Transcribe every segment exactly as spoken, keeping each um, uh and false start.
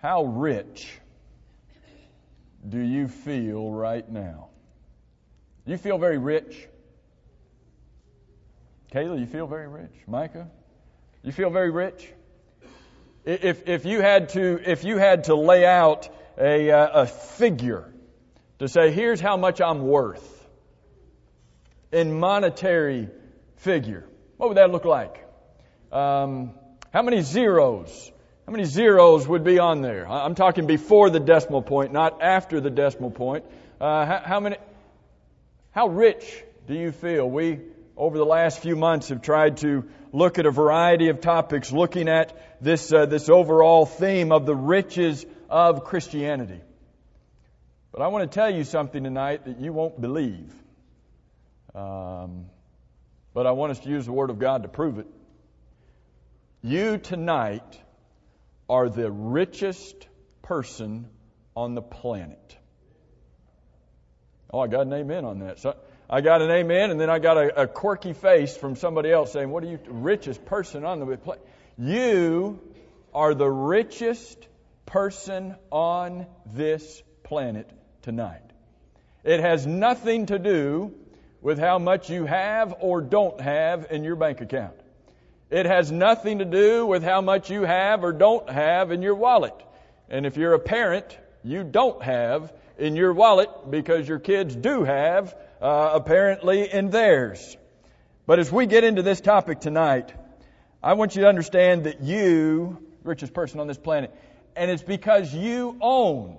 How rich do you feel right now? Do you feel very rich? Kayla, you feel very rich? Micah, you feel very rich? If if you had to if you had to lay out a a figure to say, here's how much I'm worth in monetary figure, what would that look like? Um, how many zeros? How many zeros would be on there? I'm talking before the decimal point, not after the decimal point. Uh, how, how many? How rich do you feel? We, over the last few months, have tried to look at a variety of topics, looking at this uh, this overall theme of the riches of Christianity. But I want to tell you something tonight that you won't believe. Um, but I want us to use the Word of God to prove it. You tonight are the richest person on the planet. Oh, I got an amen on that. So I got an amen, and then I got a, a quirky face from somebody else saying, what are you, richest person on the planet? You are the richest person on this planet tonight. It has nothing to do with how much you have or don't have in your bank account. It has nothing to do with how much you have or don't have in your wallet. And if you're a parent, you don't have in your wallet because your kids do have, uh, apparently, in theirs. But as we get into this topic tonight, I want you to understand that you, richest person on this planet, and it's because you own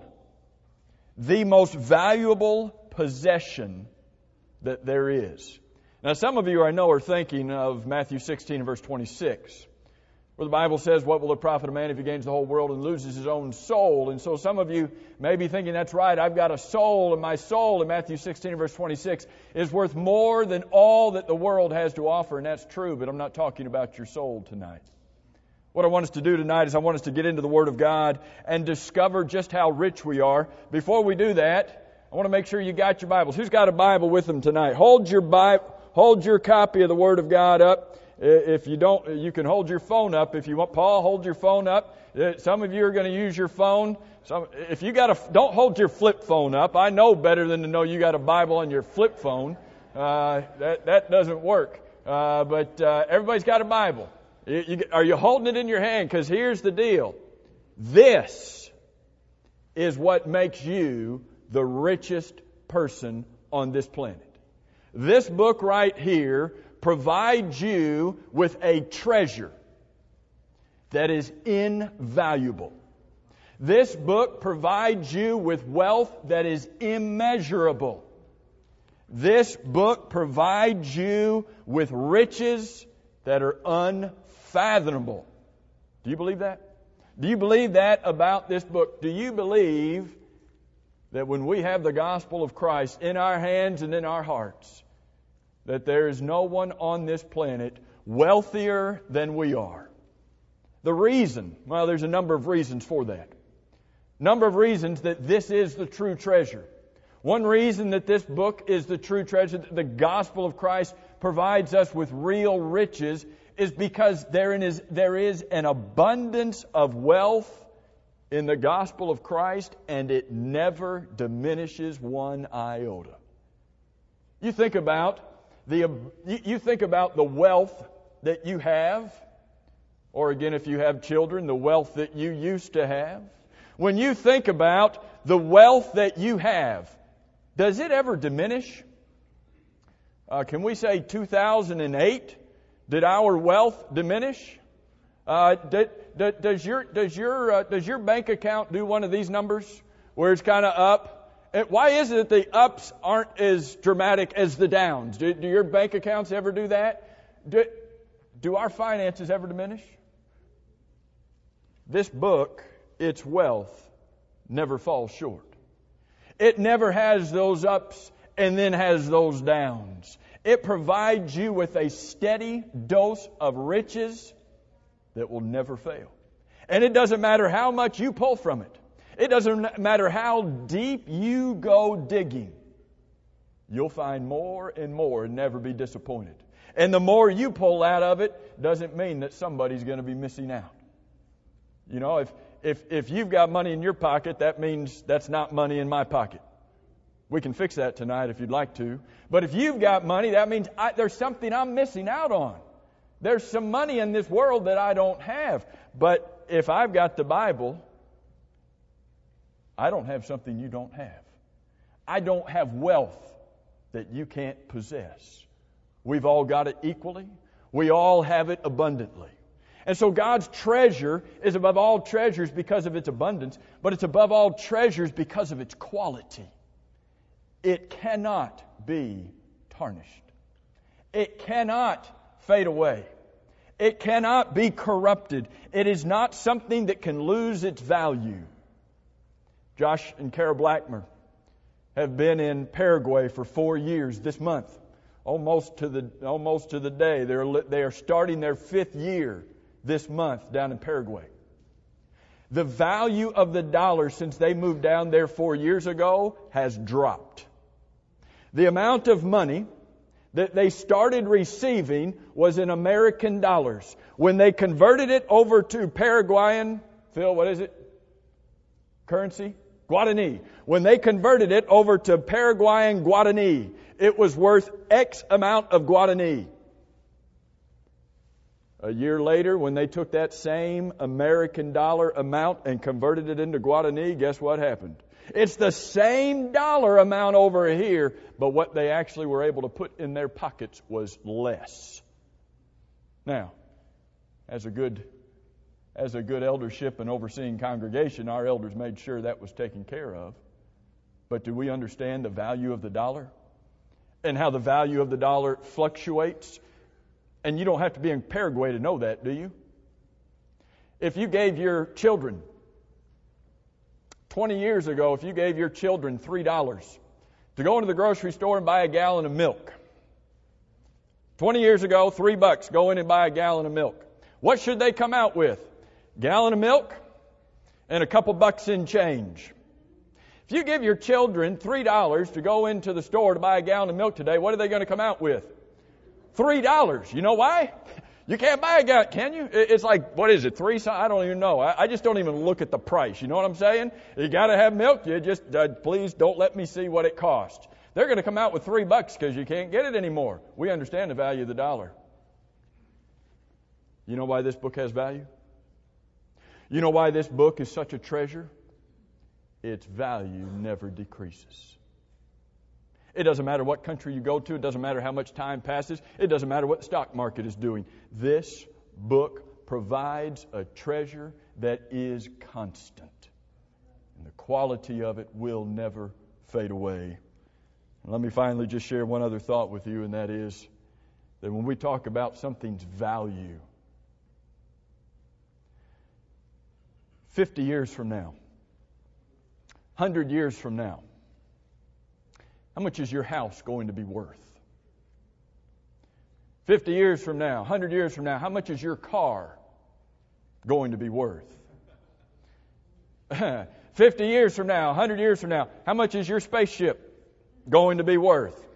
the most valuable possession that there is. Now, some of you I know are thinking of Matthew sixteen and verse twenty-six, where the Bible says, what will it profit a man if he gains the whole world and loses his own soul? And so some of you may be thinking, that's right, I've got a soul, and my soul in Matthew sixteen and verse twenty-six is worth more than all that the world has to offer, and that's true, but I'm not talking about your soul tonight. What I want us to do tonight is I want us to get into the Word of God and discover just how rich we are. Before we do that, I want to make sure you got your Bibles. Who's got a Bible with them tonight? Hold your Bible, hold your copy of the Word of God up. If you don't, you can hold your phone up if you want. Paul, hold your phone up. Some of you are going to use your phone. Some, if you got a, don't hold your flip phone up. I know better than to know you got a Bible on your flip phone. Uh, that that doesn't work. Uh, but uh, everybody's got a Bible. You, you, are you holding it in your hand? Because here's the deal. This is what makes you the richest person on this planet. This book right here provides you with a treasure that is invaluable. This book provides you with wealth that is immeasurable. This book provides you with riches that are unfathomable. Do you believe that? Do you believe that about this book? Do you believe that when we have the gospel of Christ in our hands and in our hearts, that there is no one on this planet wealthier than we are? The reason, well, there's a number of reasons for that. Number of reasons that this is the true treasure. One reason that this book is the true treasure, that the gospel of Christ provides us with real riches, is because therein is, there is an abundance of wealth in the gospel of Christ, and it never diminishes one iota. You think about the you think about the wealth that you have, or again, if you have children, the wealth that you used to have. When you think about the wealth that you have, does it ever diminish? Uh, can we say two thousand eight? Did our wealth diminish? Uh, did, did, does your does your uh, does your bank account do one of these numbers where it's kind of up? And why is it that the ups aren't as dramatic as the downs? Do, do your bank accounts ever do that? Do, do our finances ever diminish? This book, its wealth, never falls short. It never has those ups and then has those downs. It provides you with a steady dose of riches that will never fail. And it doesn't matter how much you pull from it. It doesn't matter how deep you go digging. You'll find more and more and never be disappointed. And the more you pull out of it doesn't mean that somebody's going to be missing out. You know, if if, if you've got money in your pocket, that means that's not money in my pocket. We can fix that tonight if you'd like to. But if you've got money, that means I, there's something I'm missing out on. There's some money in this world that I don't have. But if I've got the Bible, I don't have something you don't have. I don't have wealth that you can't possess. We've all got it equally. We all have it abundantly. And so God's treasure is above all treasures because of its abundance, but it's above all treasures because of its quality. It cannot be tarnished. It cannot fade away. It cannot be corrupted. It is not something that can lose its value. Josh and Kara Blackmer have been in Paraguay for four years this month, almost to the almost to the day. They're they are starting their fifth year this month down in Paraguay. The value of the dollar since they moved down there four years ago has dropped. The amount of money that they started receiving was in American dollars. When they converted it over to Paraguayan, Phil, what is it? Currency? Guarani. When they converted it over to Paraguayan Guarani, it was worth X amount of Guarani. A year later, when they took that same American dollar amount and converted it into Guarani, guess what happened? It's the same dollar amount over here, but what they actually were able to put in their pockets was less. Now, as a good as a good eldership and overseeing congregation, our elders made sure that was taken care of. But do we understand the value of the dollar? And how the value of the dollar fluctuates? And you don't have to be in Paraguay to know that, do you? If you gave your children, twenty years ago, if you gave your children three dollars to go into the grocery store and buy a gallon of milk. twenty years ago, three bucks, go in and buy a gallon of milk. What should they come out with? Gallon of milk and a couple bucks in change. If you give your children three dollars to go into the store to buy a gallon of milk today, what are they going to come out with? three dollars. You know why? You can't buy a gallon, can you? It's like, what is it, three? I don't even know. I just don't even look at the price. You know what I'm saying? You got to have milk. You just, uh, please don't let me see what it costs. They're going to come out with three bucks because you can't get it anymore. We understand the value of the dollar. You know why this book has value? You know why this book is such a treasure? Its value never decreases. It doesn't matter what country you go to. It doesn't matter how much time passes. It doesn't matter what the stock market is doing. This book provides a treasure that is constant. And the quality of it will never fade away. And let me finally just share one other thought with you, and that is that when we talk about something's value, fifty years from now, one hundred years from now, how much is your house going to be worth? fifty years from now, one hundred years from now, how much is your car going to be worth? fifty years from now, one hundred years from now, how much is your spaceship going to be worth? one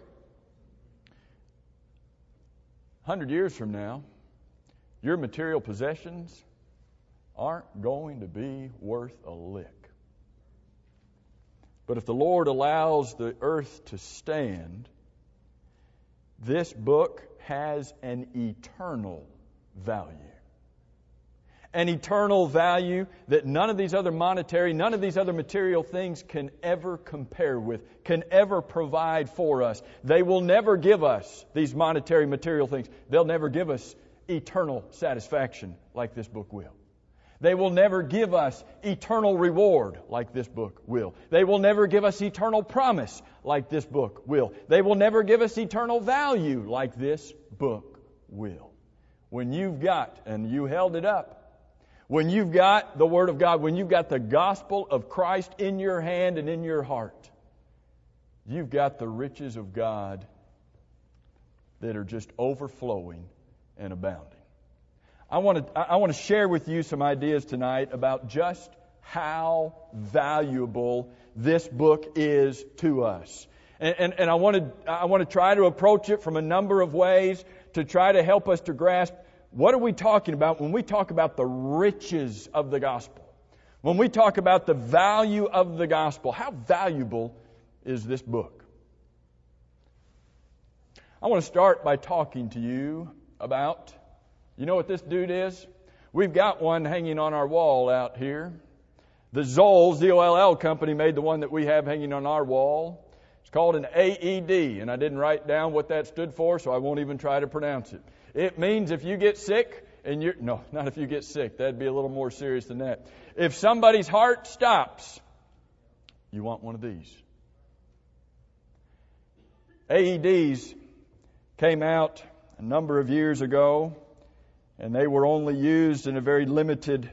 hundred years from now, your material possessions aren't going to be worth a lick. But if the Lord allows the earth to stand, this book has an eternal value. An eternal value that none of these other monetary, none of these other material things can ever compare with, can ever provide for us. They will never give us these monetary material things. They'll never give us eternal satisfaction like this book will. They will never give us eternal reward like this book will. They will never give us eternal promise like this book will. They will never give us eternal value like this book will. When you've got, and you held it up, when you've got the Word of God, when you've got the gospel of Christ in your hand and in your heart, you've got the riches of God that are just overflowing and abounding. I want to I want to share with you some ideas tonight about just how valuable this book is to us. And, and, and I want to I want to try to approach it from a number of ways to try to help us to grasp what are we talking about when we talk about the riches of the gospel. When we talk about the value of the gospel, how valuable is this book? I want to start by talking to you about, you know what this dude is? We've got one hanging on our wall out here. The Zoll, Z O L L company made the one that we have hanging on our wall. It's called an A E D, and I didn't write down what that stood for, so I won't even try to pronounce it. It means if you get sick, and you're, no, not if you get sick. That'd be a little more serious than that. If somebody's heart stops, you want one of these. A E Ds came out a number of years ago, and they were only used in a very limited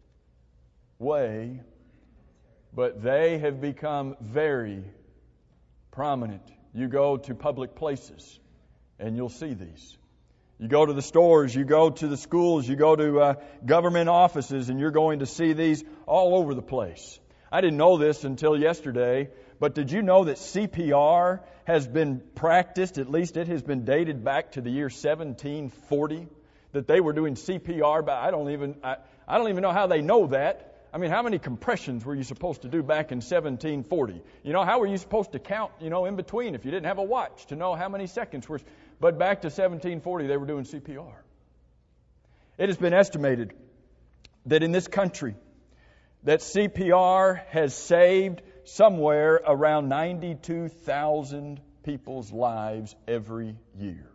way, but they have become very prominent. You go to public places, and you'll see these. You go to the stores, you go to the schools, you go to uh, government offices, and you're going to see these all over the place. I didn't know this until yesterday, but did you know that C P R has been practiced, at least it has been dated back to the year seventeen forty, that they were doing C P R, but I don't even, I, I don't even know how they know that. I mean, how many compressions were you supposed to do back in seventeen forty? You know, how were you supposed to count, you know, in between if you didn't have a watch to know how many seconds were... But back to seventeen forty, they were doing C P R. It has been estimated that in this country, that C P R has saved somewhere around ninety-two thousand people's lives every year.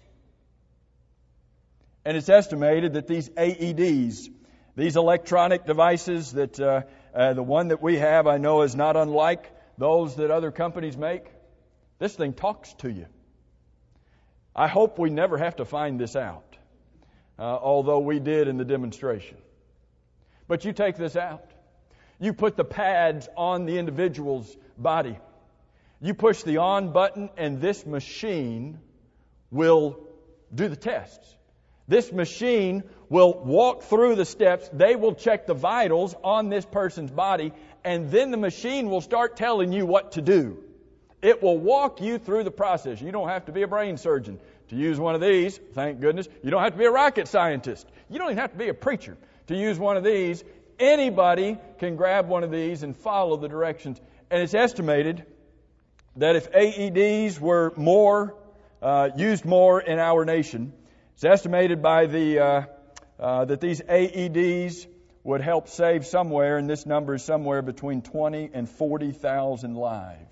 And it's estimated that these A E Ds, these electronic devices, that uh, uh, the one that we have, I know, is not unlike those that other companies make. This thing talks to you. I hope we never have to find this out, uh, although we did in the demonstration. But you take this out. You put the pads on the individual's body. You push the on button, and this machine will do the tests. This machine will walk through the steps. They will check the vitals on this person's body, and then the machine will start telling you what to do. It will walk you through the process. You don't have to be a brain surgeon to use one of these, thank goodness. You don't have to be a rocket scientist. You don't even have to be a preacher to use one of these. Anybody can grab one of these and follow the directions. And it's estimated that if A E Ds were more, uh, used more in our nation, it's estimated by the uh, uh, that these A E Ds would help save somewhere, and this number is somewhere between twenty and forty thousand lives.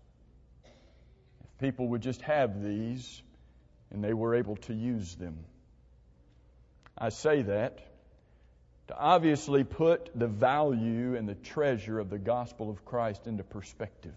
If people would just have these and they were able to use them. I say that to obviously put the value and the treasure of the gospel of Christ into perspective.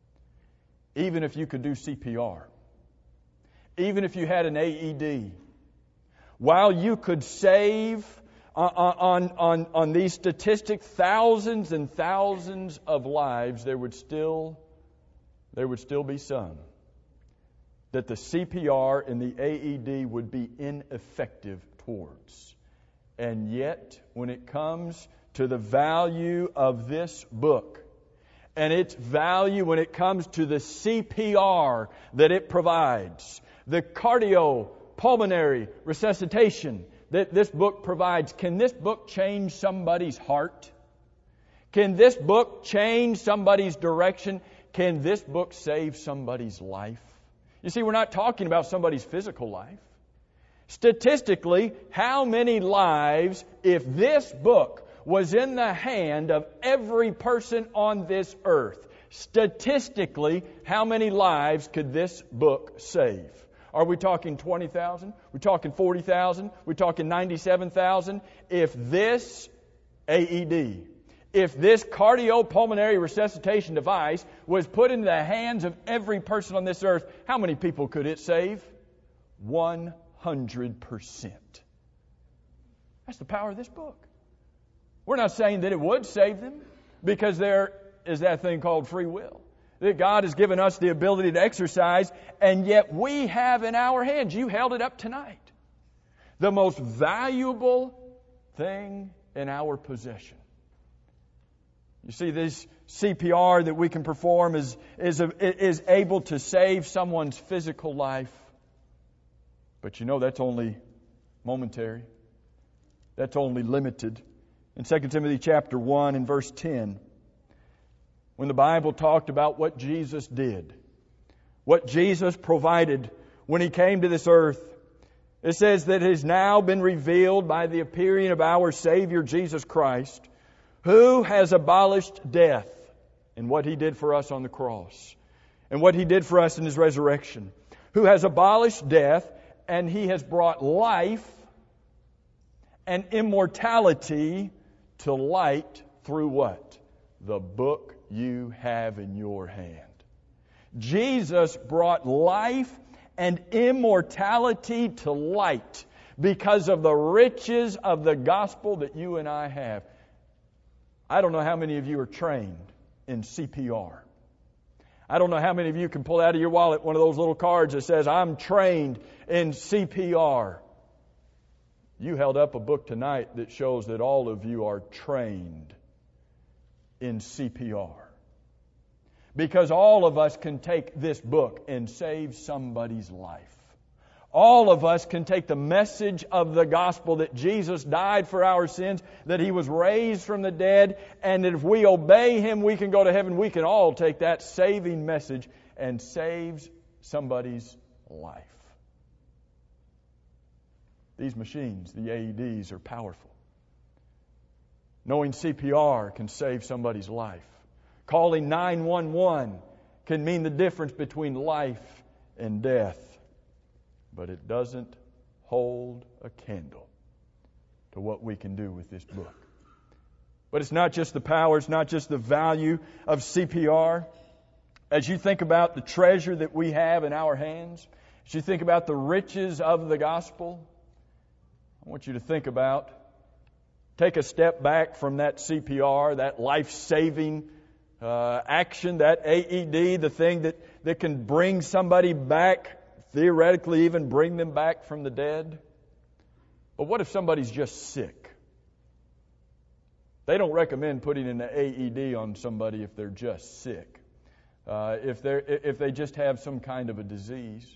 Even if you could do C P R, even if you had an A E D, while you could save on, on, on these statistics thousands and thousands of lives, there would still, there would still be some that the C P R and the A E D would be ineffective towards. And yet, when it comes to the value of this book, and its value when it comes to the C P R that it provides, the cardiopulmonary resuscitation that this book provides, can this book change somebody's heart? Can this book change somebody's direction? Can this book save somebody's life? You see, we're not talking about somebody's physical life. Statistically, how many lives, if this book was in the hand of every person on this earth, statistically, how many lives could this book save? Are we talking twenty thousand? We're talking forty thousand? We're talking ninety-seven thousand? If this A E D, if this cardiopulmonary resuscitation device was put into the hands of every person on this earth, how many people could it save? one hundred percent. That's the power of this book. We're not saying that it would save them, because there is that thing called free will that God has given us the ability to exercise, and yet we have in our hands, you held it up tonight, the most valuable thing in our possession. You see, this C P R that we can perform is, is, a, is able to save someone's physical life. But you know, that's only momentary. That's only limited. In Second Timothy chapter one and verse ten, when the Bible talked about what Jesus did, what Jesus provided when He came to this earth, it says that it has now been revealed by the appearing of our Savior Jesus Christ, who has abolished death in what He did for us on the cross and what He did for us in His resurrection, who has abolished death, and He has brought life and immortality to light through what? The book you have in your hand. Jesus brought life and immortality to light because of the riches of the gospel that you and I have. I don't know how many of you are trained in C P R. I don't know how many of you can pull out of your wallet one of those little cards that says, I'm trained in C P R. You held up a book tonight that shows that all of you are trained in C P R. Because all of us can take this book and save somebody's life. All of us can take the message of the gospel that Jesus died for our sins, that He was raised from the dead, and that if we obey Him, we can go to heaven. We can all take that saving message and save somebody's life. These machines, the A E Ds, are powerful. Knowing C P R can save somebody's life. Calling nine one one can mean the difference between life and death. But it doesn't hold a candle to what we can do with this book. But it's not just the power, it's not just the value of C P R. As you think about the treasure that we have in our hands, as you think about the riches of the gospel, I want you to think about, take a step back from that C P R, that life-saving uh, action, that A E D, the thing that, that can bring somebody back, theoretically even bring them back from the dead. But what if somebody's just sick? They don't recommend putting an A E D on somebody if they're just sick. Uh, if they're if they just have some kind of a disease.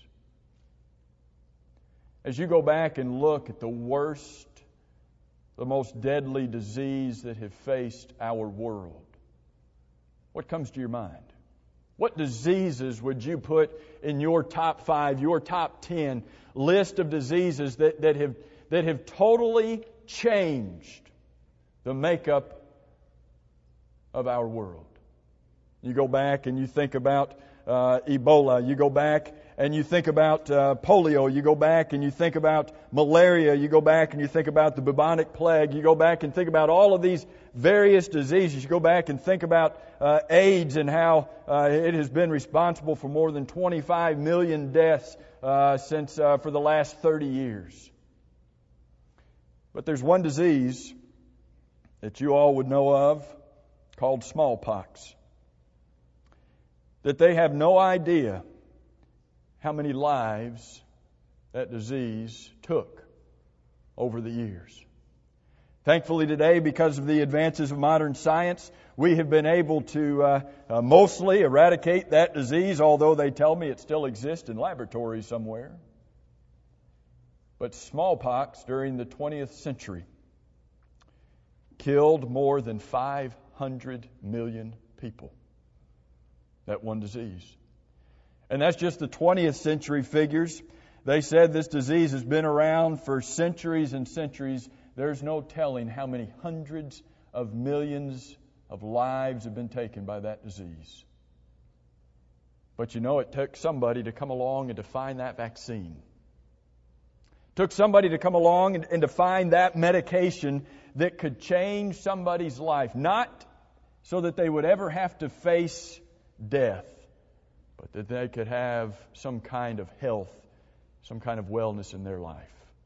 As you go back and look at the worst, the most deadly disease that have faced our world, what comes to your mind? What diseases would you put in your top five, your top ten list of diseases that, that have that have totally changed the makeup of our world? You go back and you think about uh, Ebola. You go back and you think about uh, polio. You go back and you think about malaria. You go back and you think about the bubonic plague. You go back and think about all of these various diseases. You go back and think about uh, AIDS and how uh, it has been responsible for more than twenty-five million deaths uh, since uh, for the last thirty years. But there's one disease that you all would know of called smallpox. That they have no idea how many lives that disease took over the years. Thankfully today, because of the advances of modern science, we have been able to uh, uh, mostly eradicate that disease, although they tell me it still exists in laboratories somewhere. But smallpox during the twentieth century killed more than five hundred million people. That one disease. And that's just the twentieth century figures. They said this disease has been around for centuries and centuries. There's no telling how many hundreds of millions of lives have been taken by that disease. But you know, it took somebody to come along and to find that vaccine. It took somebody to come along and, and to find that medication that could change somebody's life. Not so that they would ever have to face death, but that they could have some kind of health, some kind of wellness in their life.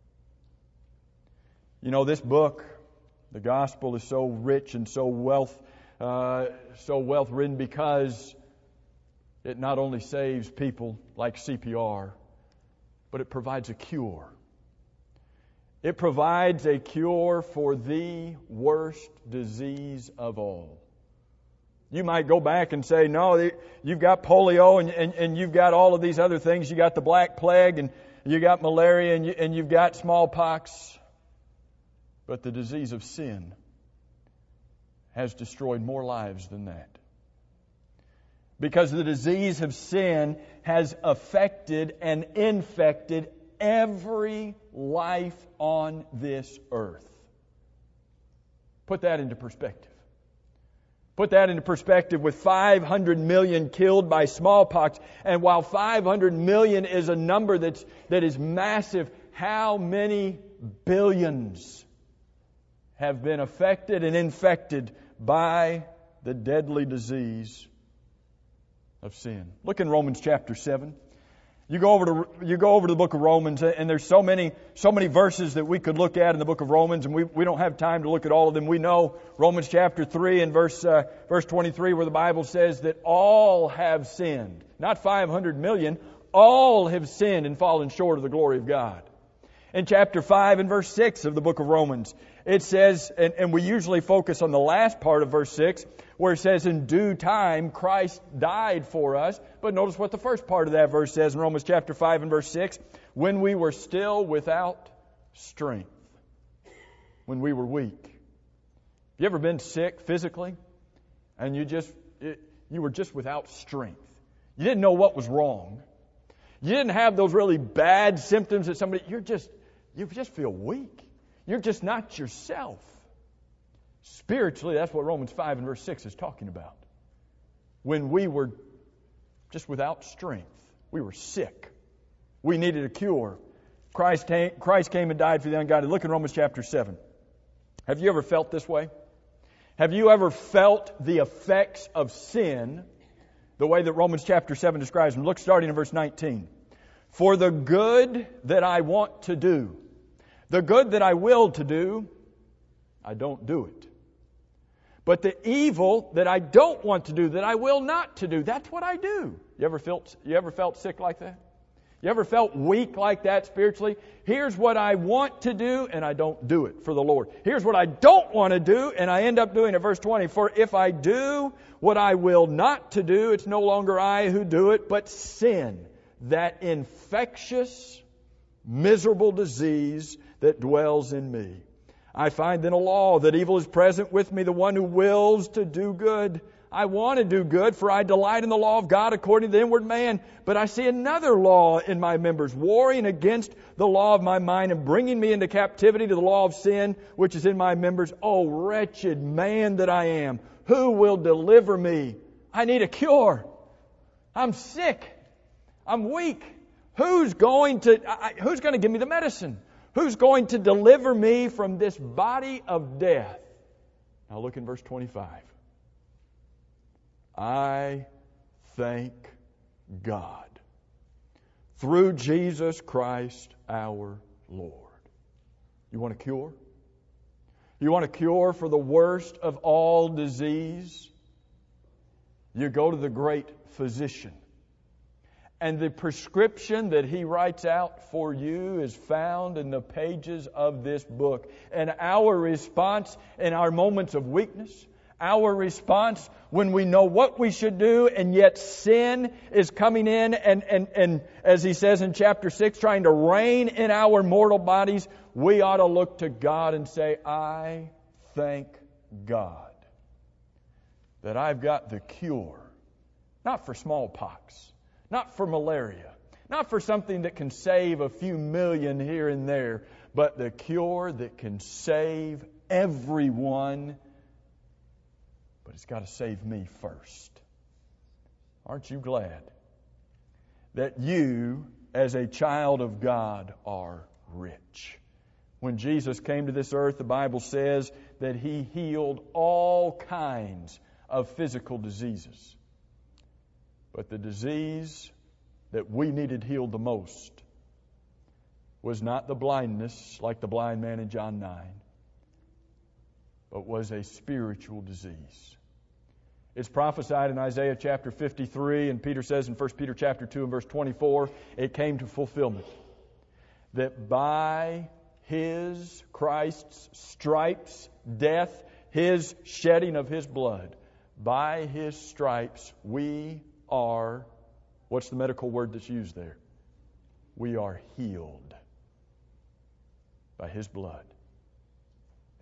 You know, this book, the gospel, is so rich and so wealth, uh, so wealth ridden because it not only saves people like C P R, but it provides a cure. It provides a cure for the worst disease of all. You might go back and say, no, you've got polio and, and, and you've got all of these other things. You got the Black Plague and you got malaria and, you, and you've got smallpox. But the disease of sin has destroyed more lives than that. Because the disease of sin has affected and infected every life on this earth. Put that into perspective. Put that into perspective with five hundred million killed by smallpox. And while five hundred million is a number that's, that is massive, how many billions have been affected and infected by the deadly disease of sin? Look in Romans chapter seven. You go over to you go over to the book of Romans, and there's so many so many verses that we could look at in the book of Romans, and we, we don't have time to look at all of them. We know Romans chapter three and verse uh, verse twenty-three, where the Bible says that all have sinned, not five hundred million, all have sinned and fallen short of the glory of God. In chapter five and verse six of the book of Romans, it says, and, and we usually focus on the last part of verse six, where it says, in due time Christ died for us. But notice what the first part of that verse says in Romans chapter five and verse six, when we were still without strength, when we were weak. You ever been sick physically, and you just it, you were just without strength? You didn't know what was wrong. You didn't have those really bad symptoms that somebody, you're just, you just feel weak. You're just not yourself. Spiritually, that's what Romans five and verse six is talking about. When we were just without strength, we were sick, we needed a cure. Christ came, Christ came and died for the ungodly. Look in Romans chapter seven. Have you ever felt this way? Have you ever felt the effects of sin the way that Romans chapter seven describes them? Look starting in verse nineteen. For the good that I want to do, the good that I will to do, I don't do it. But the evil that I don't want to do, that I will not to do, that's what I do. You ever felt, you ever felt sick like that? You ever felt weak like that spiritually? Here's what I want to do, and I don't do it for the Lord. Here's what I don't want to do, and I end up doing it. Verse twenty, for if I do what I will not to do, it's no longer I who do it, but sin, that infectious, miserable disease that dwells in me. I find in a law that evil is present with me, the one who wills to do good. I want to do good, for I delight in the law of God according to the inward man. But I see another law in my members, warring against the law of my mind and bringing me into captivity to the law of sin, which is in my members. Oh, wretched man that I am, who will deliver me? I need a cure. I'm sick. I'm weak. Who's going to, I, who's going to give me the medicine? Who's going to deliver me from this body of death? Now look in verse twenty-five. I thank God through Jesus Christ our Lord. You want a cure? You want a cure for the worst of all disease? You go to the great physician. And the prescription that he writes out for you is found in the pages of this book. And our response in our moments of weakness, our response when we know what we should do and yet sin is coming in and, and, and as he says in chapter six, trying to reign in our mortal bodies, we ought to look to God and say, I thank God that I've got the cure, not for smallpox, not for malaria, not for something that can save a few million here and there, but the cure that can save everyone. But it's got to save me first. Aren't you glad that you, as a child of God, are rich? When Jesus came to this earth, the Bible says that He healed all kinds of physical diseases. But the disease that we needed healed the most was not the blindness like the blind man in John nine, but was a spiritual disease. It's prophesied in Isaiah chapter fifty-three, and Peter says in First Peter chapter two and verse twenty-four, it came to fulfillment that by His, Christ's stripes, death, His shedding of His blood, by His stripes we are, what's the medical word that's used there? We are healed by His blood.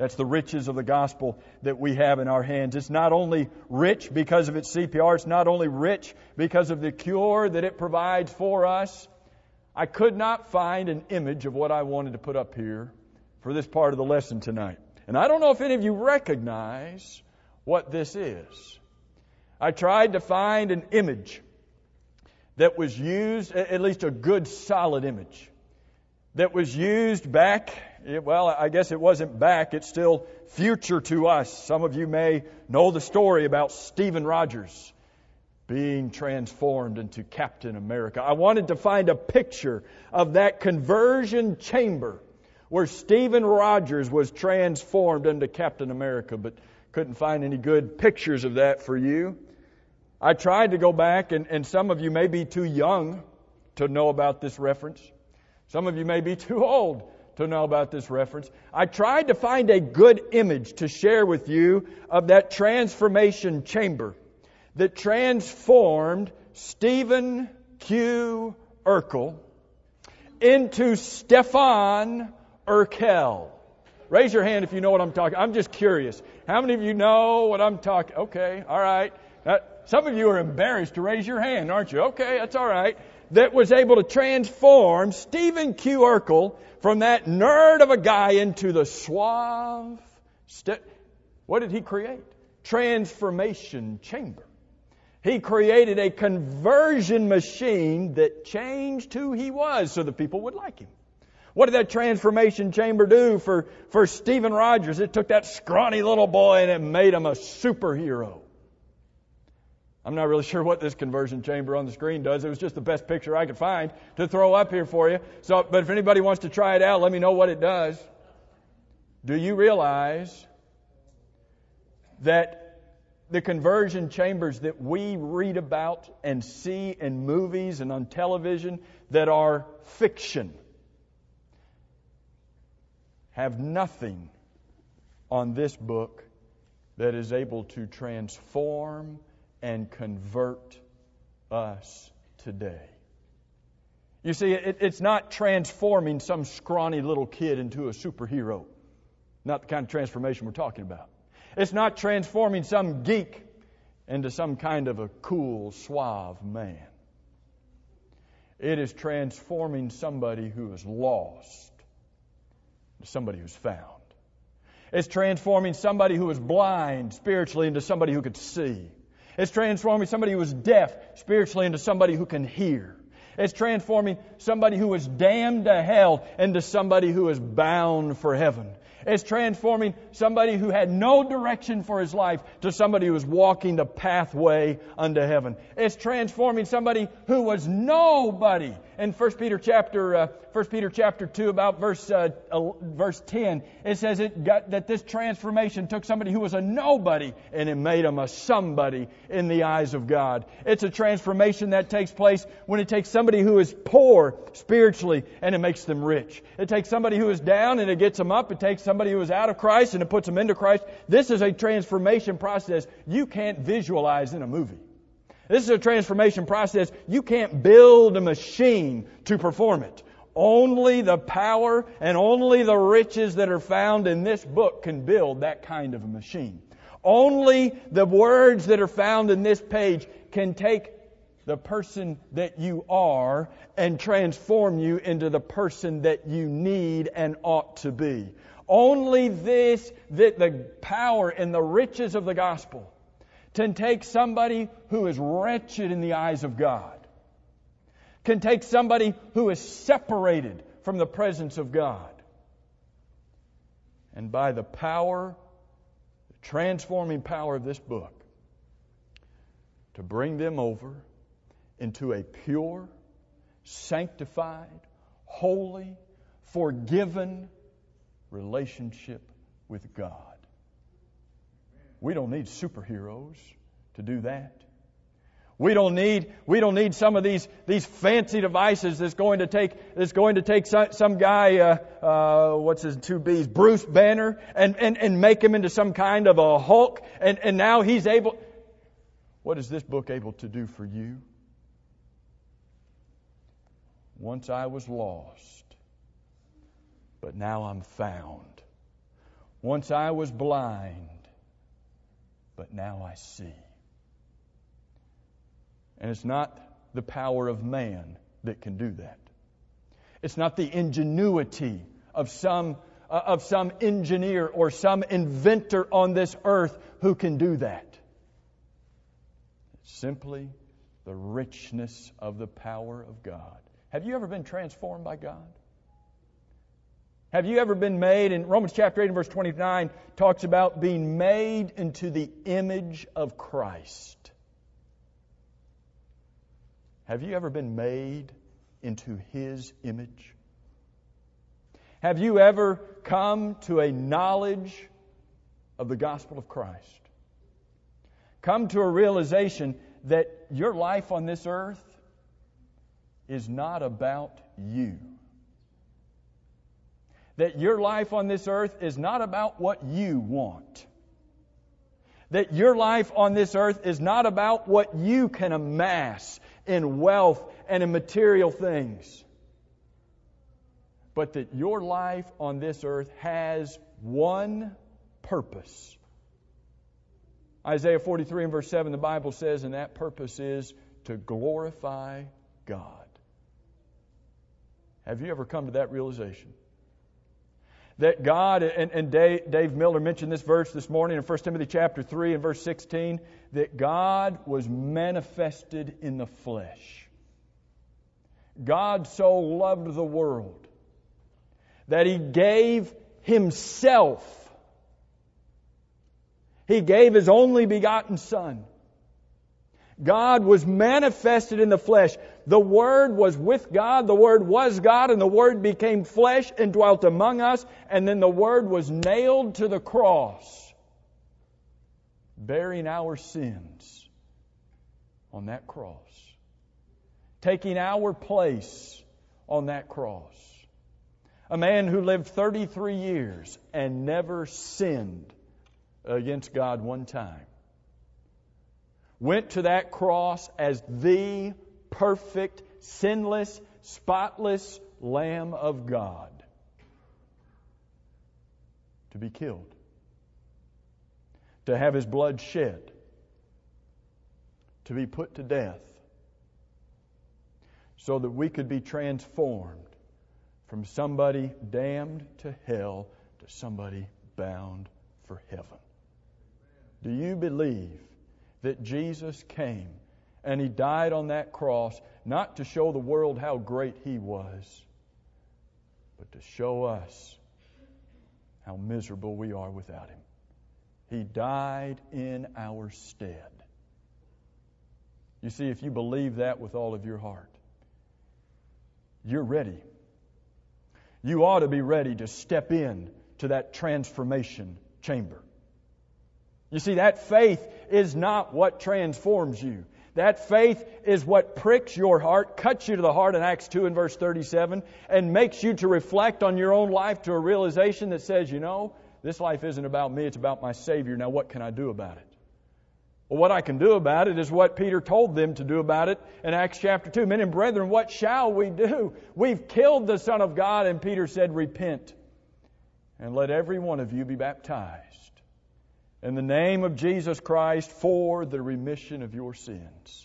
That's the riches of the gospel that we have in our hands. It's not only rich because of its C P R. It's not only rich because of the cure that it provides for us. I could not find an image of what I wanted to put up here for this part of the lesson tonight. And I don't know if any of you recognize what this is. I tried to find an image that was used, at least a good solid image, that was used back, well, I guess it wasn't back, it's still future to us. Some of you may know the story about Stephen Rogers being transformed into Captain America. I wanted to find a picture of that conversion chamber where Stephen Rogers was transformed into Captain America, but couldn't find any good pictures of that for you. I tried to go back, and, and some of you may be too young to know about this reference. Some of you may be too old to know about this reference. I tried to find a good image to share with you of that transformation chamber that transformed Stephen Q. Urkel into Stefan Urkel. Raise your hand if you know what I'm talking. I'm just curious. How many of you know what I'm talking? Okay, all right. Now, some of you are embarrassed to raise your hand, aren't you? Okay, that's all right. That was able to transform Stephen Q. Urkel from that nerd of a guy into the suave. St- what did he create? Transformation chamber. He created a conversion machine that changed who he was so that people would like him. What did that transformation chamber do for, for Stephen Rogers? It took that scrawny little boy and it made him a superhero. I'm not really sure what this conversion chamber on the screen does. It was just the best picture I could find to throw up here for you. So, but if anybody wants to try it out, let me know what it does. Do you realize that the conversion chambers that we read about and see in movies and on television that are fiction have nothing on this book that is able to transform and convert us today? You see, it, it's not transforming some scrawny little kid into a superhero. Not the kind of transformation we're talking about. It's not transforming some geek into some kind of a cool, suave man. It is transforming somebody who is lost to somebody who's found. It's transforming somebody who was blind spiritually into somebody who could see. It's transforming somebody who was deaf spiritually into somebody who can hear. It's transforming somebody who was damned to hell into somebody who is bound for heaven. It's transforming somebody who had no direction for his life to somebody who is walking the pathway unto heaven. It's transforming somebody who was nobody. In First Peter chapter uh, First Peter chapter two, about verse uh, uh, verse ten, it says it got that this transformation took somebody who was a nobody and it made him a somebody in the eyes of God. It's a transformation that takes place when it takes somebody who is poor spiritually and it makes them rich. It takes somebody who is down and it gets them up. It takes somebody who is out of Christ and it puts them into Christ. This is a transformation process you can't visualize in a movie. This is a transformation process you can't build a machine to perform it. Only the power and only the riches that are found in this book can build that kind of a machine. Only the words that are found in this page can take the person that you are and transform you into the person that you need and ought to be. Only this, that the power and the riches of the gospel can take somebody who is wretched in the eyes of God, can take somebody who is separated from the presence of God, and by the power, the transforming power of this book, to bring them over into a pure, sanctified, holy, forgiven relationship with God. We don't need superheroes to do that. We don't need we don't need some of these these fancy devices that's going to take that's going to take some, some guy uh, uh, what's his two B's Bruce Banner and, and and make him into some kind of a Hulk and and now he's able. What is this book able to do for you? Once I was lost, but now I'm found. Once I was blind, but now I see. And it's not the power of man that can do that. It's not the ingenuity of some uh, of some engineer or some inventor on this earth who can do that. It's simply the richness of the power of God. Have you ever been transformed by God? Have you ever been made, in Romans chapter eight and verse twenty-nine talks about being made into the image of Christ. Have you ever been made into His image? Have you ever come to a knowledge of the gospel of Christ? Come to a realization that your life on this earth is not about you. That your life on this earth is not about what you want. That your life on this earth is not about what you can amass in wealth and in material things. But that your life on this earth has one purpose. Isaiah forty-three and verse seven, the Bible says, and that purpose is to glorify God. Have you ever come to that realization? That God, and, and Dave, Dave Miller mentioned this verse this morning in First Timothy chapter three and verse sixteen, that God was manifested in the flesh. God so loved the world that He gave Himself. He gave His only begotten Son. God was manifested in the flesh. The Word was with God, the Word was God, and the Word became flesh and dwelt among us, and then the Word was nailed to the cross, bearing our sins on that cross, taking our place on that cross. A man who lived thirty-three years and never sinned against God one time, went to that cross as the perfect, sinless, spotless Lamb of God to be killed, to have His blood shed, to be put to death, so that we could be transformed from somebody damned to hell to somebody bound for heaven. Do you believe that Jesus came and He died on that cross not to show the world how great He was, but to show us how miserable we are without Him? He died in our stead. You see, if you believe that with all of your heart, you're ready. You ought to be ready to step in to that transformation chamber. You see, that faith is not what transforms you. That faith is what pricks your heart, cuts you to the heart in Acts two and verse thirty-seven, and makes you to reflect on your own life to a realization that says, you know, this life isn't about me, it's about my Savior. Now what can I do about it? Well, what I can do about it is what Peter told them to do about it in Acts chapter two. Men and brethren, what shall we do? We've killed the Son of God, and Peter said, repent, and let every one of you be baptized in the name of Jesus Christ for the remission of your sins.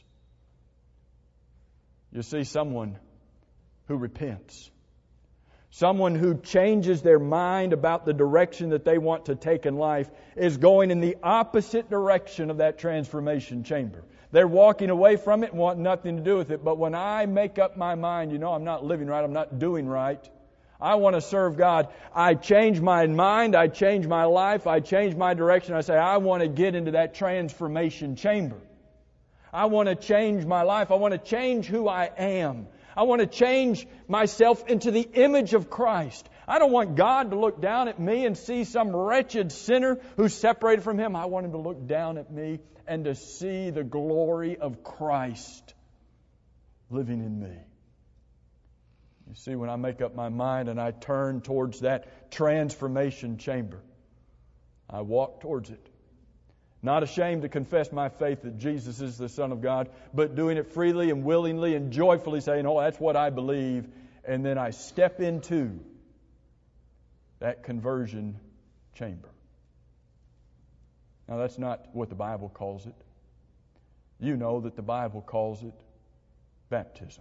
You see, someone who repents, someone who changes their mind about the direction that they want to take in life, is going in the opposite direction of that transformation chamber. They're walking away from it and want nothing to do with it. But when I make up my mind, you know, I'm not living right, I'm not doing right, I want to serve God, I change my mind, I change my life, I change my direction. I say, I want to get into that transformation chamber. I want to change my life. I want to change who I am. I want to change myself into the image of Christ. I don't want God to look down at me and see some wretched sinner who's separated from Him. I want Him to look down at me and to see the glory of Christ living in me. You see, when I make up my mind and I turn towards that transformation chamber, I walk towards it. Not ashamed to confess my faith that Jesus is the Son of God, but doing it freely and willingly and joyfully saying, oh, that's what I believe. And then I step into that conversion chamber. Now, that's not what the Bible calls it. You know that the Bible calls it baptism,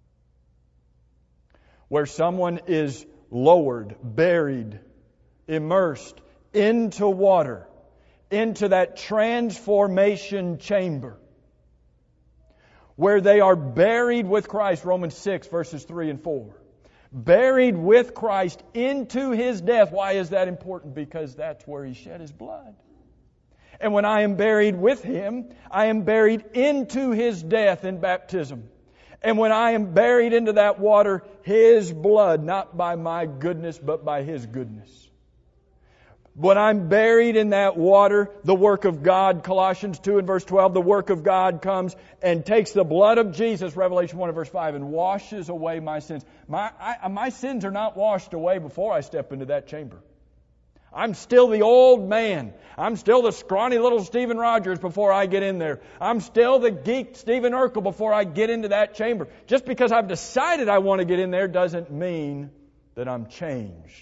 where someone is lowered, buried, immersed into water, into that transformation chamber, where they are buried with Christ, Romans six, verses three and four. Buried with Christ into His death. Why is that important? Because that's where He shed His blood. And when I am buried with Him, I am buried into His death in baptism. And when I am buried into that water, His blood, not by my goodness, but by His goodness. When I'm buried in that water, the work of God, Colossians two and verse twelve, the work of God comes and takes the blood of Jesus, Revelation one and verse five, and washes away my sins. My, I, my sins are not washed away before I step into that chamber. I'm still the old man. I'm still the scrawny little Stephen Rogers before I get in there. I'm still the geek Stephen Urkel before I get into that chamber. Just because I've decided I want to get in there doesn't mean that I'm changed.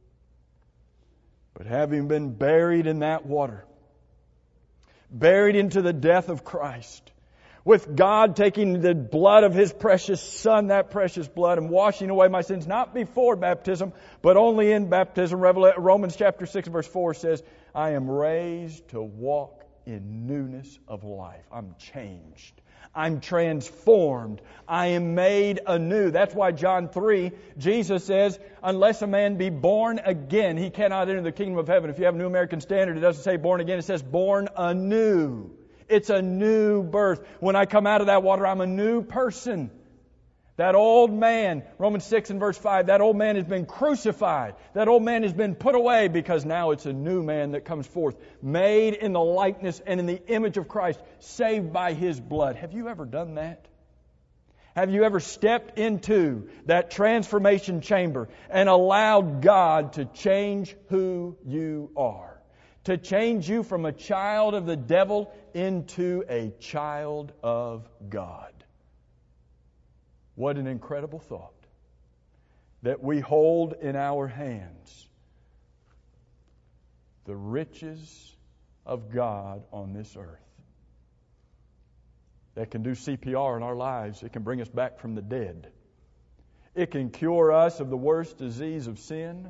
But having been buried in that water, buried into the death of Christ, with God taking the blood of His precious Son, that precious blood, and washing away my sins, not before baptism, but only in baptism. Romans chapter six verse four says, I am raised to walk in newness of life. I'm changed. I'm transformed. I am made anew. That's why John three, Jesus says, unless a man be born again, he cannot enter the kingdom of heaven. If you have a New American Standard, it doesn't say born again, it says born anew. It's a new birth. When I come out of that water, I'm a new person. That old man, Romans six and verse five, that old man has been crucified. That old man has been put away because now it's a new man that comes forth, made in the likeness and in the image of Christ, saved by His blood. Have you ever done that? Have you ever stepped into that transformation chamber and allowed God to change who you are? To change you from a child of the devil into a child of God. What an incredible thought that we hold in our hands the riches of God on this earth. That can do C P R in our lives. It can bring us back from the dead. It can cure us of the worst disease of sin.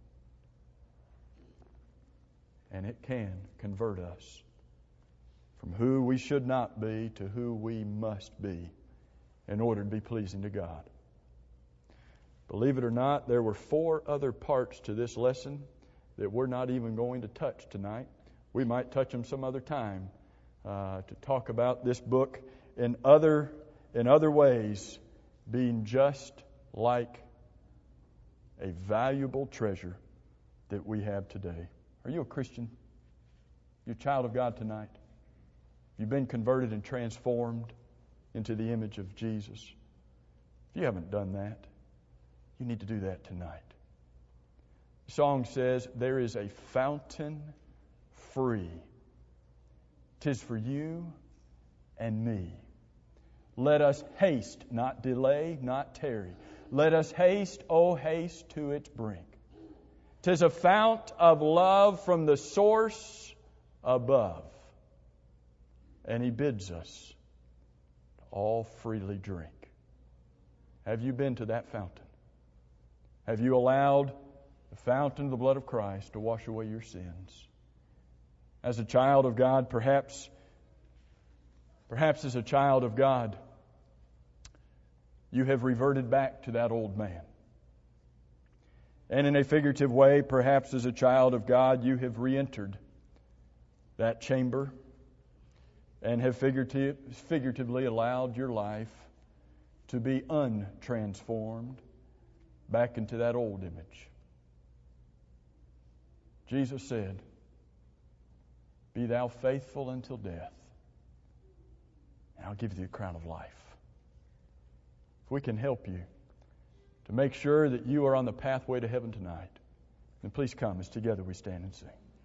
And it can convert us from who we should not be to who we must be in order to be pleasing to God. Believe it or not, there were four other parts to this lesson that we're not even going to touch tonight. We might touch them some other time uh, to talk about this book in other in other ways being just like a valuable treasure that we have today. Are you a Christian? You're a child of God tonight? You've been converted and transformed into the image of Jesus. If you haven't done that, you need to do that tonight. The song says, there is a fountain free. 'Tis for you and me. Let us haste, not delay, not tarry. Let us haste, oh haste to its brink. 'Tis a fount of love from the source above. And He bids us all freely drink. Have you been to that fountain? Have you allowed the fountain of the blood of Christ to wash away your sins? As a child of God, perhaps, perhaps as a child of God, you have reverted back to that old man. And in a figurative way, perhaps as a child of God, you have re-entered that chamber and have figurative, figuratively allowed your life to be untransformed back into that old image. Jesus said, be thou faithful until death, and I'll give thee a crown of life. If we can help you to make sure that you are on the pathway to heaven tonight, then please come as together we stand and sing.